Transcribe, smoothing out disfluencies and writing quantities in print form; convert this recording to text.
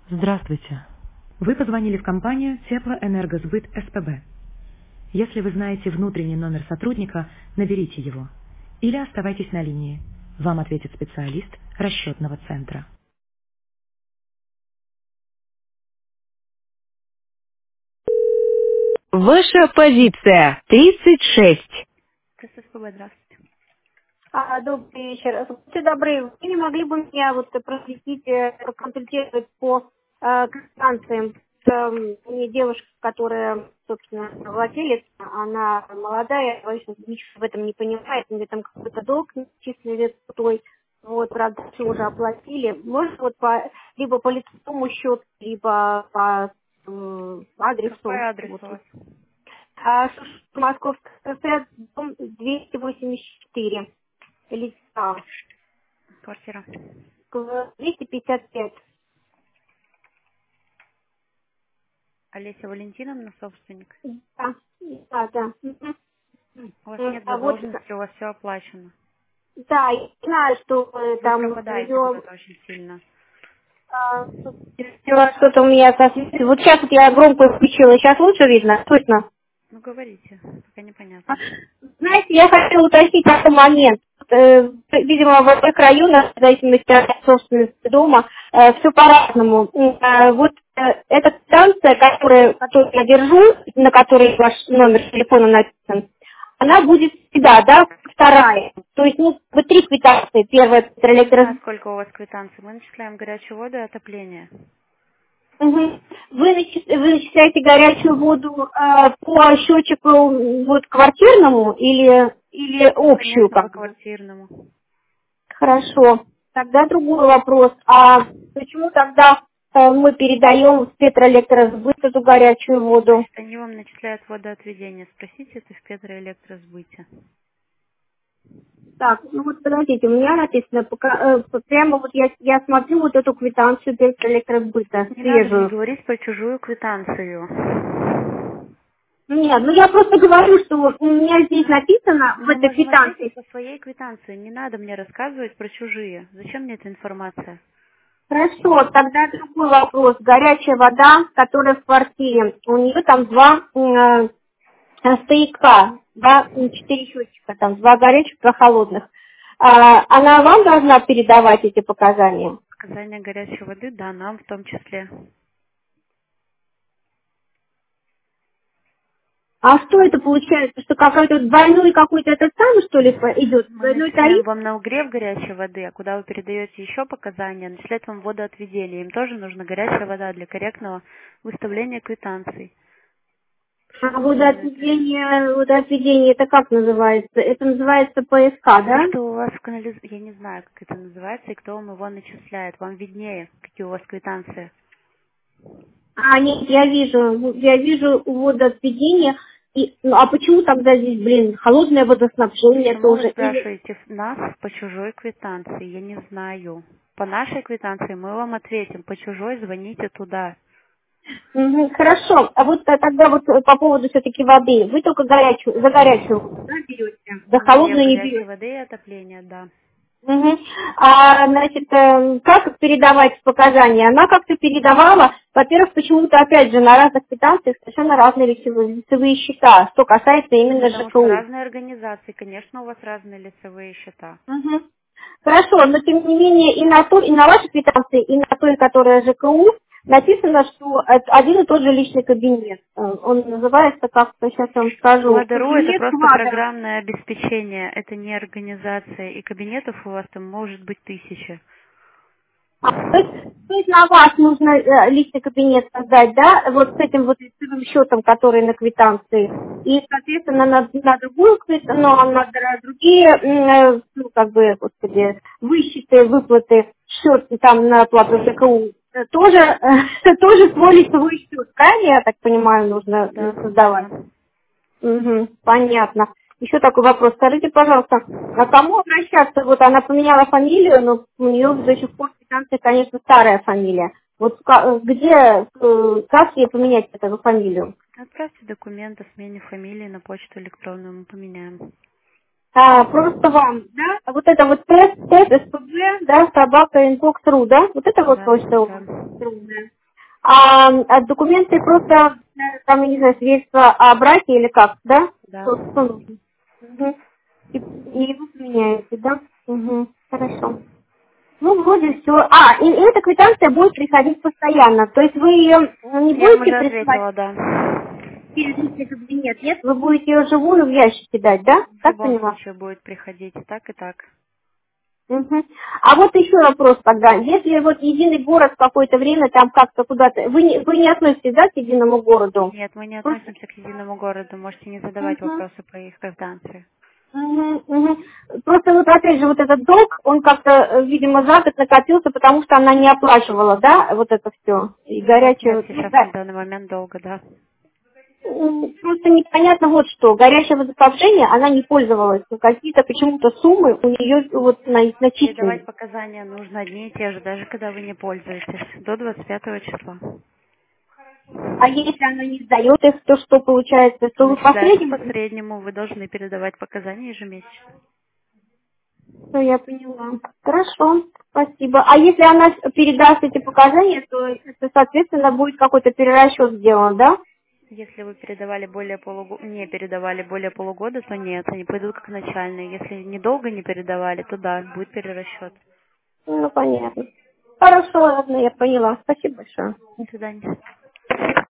Здравствуйте. Вы позвонили в компанию Теплоэнергосбыт СПБ. Если вы знаете внутренний номер сотрудника, наберите его. Или оставайтесь на линии. Вам ответит специалист расчетного центра. Ваша позиция 36. ССПБ, здравствуйте. Добрый вечер. Будьте добры, вы не могли бы меня просветить, проконсультировать по квитанциям? Мне девушка, которая, собственно, владелец, она молодая, точно ничего в этом не понимает, мне там какой-то долг начисленный той, вот, правда, все уже оплатили. Может, либо по лицевому счету, либо по адресу. Какой адрес Вот. у вас? Московская шоссе, дом 284. Лица. Квартира. 255. Олеся Валентиновна, собственник. Да, да. Мгм. У вас нет Вот, задолженности, у вас все оплачено. да, я знаю, что Вы там пропадаете ее куда-то очень сильно. что-то у меня со связью. Вот сейчас вот я громко включила, сейчас лучше видно, слышно? Ну, говорите, пока непонятно. Знаете, я хотела уточнить такой момент. Видимо, в этих районах, в зависимости от собственности дома, все по-разному. Эта станция, которую я держу, на которой ваш номер телефона написан, она будет всегда, да, вторая. То есть, три квитанции. Первая это Я не знаю, электро. сколько у вас квитанций. Мы начисляем горячую воду и отопление. Мгм. Вы начисляете горячую воду по счетчику квартирному или Ну, общую, конечно, по как бы? квартирному. Хорошо. Тогда другой вопрос. А почему тогда мы передаем в Петроэлектросбыт эту горячую воду? Значит, они вам начисляют водоотведение. Спросите это в Петроэлектросбыте. Так, подождите, у меня написано, прямо я смотрю вот эту квитанцию Петроэлектросбыта, Не надо мне свежую. говорить про чужую квитанцию. Нет, я просто говорю, что у меня здесь написано в Мы этой можем ответить квитанции. по своей квитанции. Не надо мне рассказывать про чужие. Зачем мне эта информация? Хорошо, тогда другой вопрос. Горячая вода, которая в квартире, у нее там два стояка, да, 4 счетчика, там, два горячих, два холодных. Она вам должна передавать эти показания? Показания горячей воды, да, нам в том числе. А что это получается, что какой-то двойной какой-то этот самый, что ли, идет? Мы Двойной начисляем тариф? вам на угрев горячей воды, а куда вы передаете еще показания, начислять вам водоотведение. Им тоже нужна горячая вода для корректного выставления квитанций. А Что вы имеете в виду? водоотведение, это как называется? Это называется ПСК, То, да? что у вас в я не знаю, как это называется, и кто вам его начисляет. Вам виднее, какие у вас квитанции. Нет, я вижу водоотведение. А почему тогда здесь, холодное водоснабжение Почему вы тоже? спрашиваете нас по чужой квитанции? Я не знаю. По нашей квитанции мы вам ответим. По чужой звоните туда. Мгм, хорошо. А тогда по поводу все-таки воды. Вы только за горячую воду, да, берете? За Угрев холодную не горячей берете. воды и отопления, да. Мгм. Значит, как передавать показания? Она как-то передавала, во-первых, почему-то, опять же, на разных квитанциях совершенно разные лицевые счета, что касается Ну, именно потому что ЖКУ. разные организации, конечно, у вас разные лицевые счета. Мгм. Хорошо, но тем не менее и на вашей квитанции, и на той, которая ЖКУ, написано, что это один и тот же личный кабинет. Он называется, как-то сейчас я вам скажу, Ладеру это кабинет просто Квадра. программное обеспечение, это не организация. И кабинетов у вас там может быть 1000. То есть на вас нужно личный кабинет создать, да, вот с этим вот лицевым счетом, который на квитанции. И, соответственно, на другую квитанцию, на другие, высчеты, выплаты, счет там на оплату ЖКУ, тоже свой лицевой счет, правильно, я так понимаю, нужно Да, создавать? верно. Угу, понятно. Еще такой вопрос. Скажите, пожалуйста, а кому обращаться? Вот она поменяла фамилию, но у нее до сих пор в квитанции, конечно, старая фамилия. Как ей поменять эту фамилию? Отправьте документы о смене фамилии на почту электронную, мы поменяем. Просто вам, да? А вот это вот тест СПБ, да, собака inbox.ru, да? Вот это вот Да, почта у вас да. электронная. А документы просто, там, я не знаю, свидетельство о браке или как, да? Да. Что нужно? Угу. И вы поменяете, да? Угу. Хорошо. Ну, вроде все. И эта квитанция будет приходить постоянно. То есть вы ее не Я вам будете уже присылать ответила, да. через личный кабинет, нет? Вы будете ее живую в ящике дать, да? В Так любом поняла? случае будет приходить и так, и так. Мгм. А вот еще вопрос тогда. Если вот единый город в какое-то время там как-то куда-то... Вы не относитесь, да, к единому городу? Нет, мы не Просто... относимся к единому городу. Можете не задавать Мгм. вопросы по их квитанции. Мгм, мгм. Просто вот опять же вот этот долг, он как-то, видимо, за год накопился, потому что она не оплачивала, да, вот это все. И У нас нет горячее, сейчас на данный момент долга, да. просто непонятно вот что. Горячее водоснабжение, она не пользовалась, но какие-то почему-то суммы у нее вот начислены. Передавать показания нужно одни и те же, даже когда вы не пользуетесь, до 25 числа. А если она не сдает их, то что получается? То вы Начисляется по последним? среднему, вы должны передавать показания ежемесячно. Все, я поняла. Хорошо, спасибо. А если она передаст эти показания, то это, соответственно, будет какой-то перерасчет сделан, да? Если вы передавали не передавали более полугода, то нет, они пойдут как начальные. Если недолго не передавали, то да, будет перерасчет. Ну, понятно. Хорошо, ладно, я поняла. Спасибо большое. До свидания.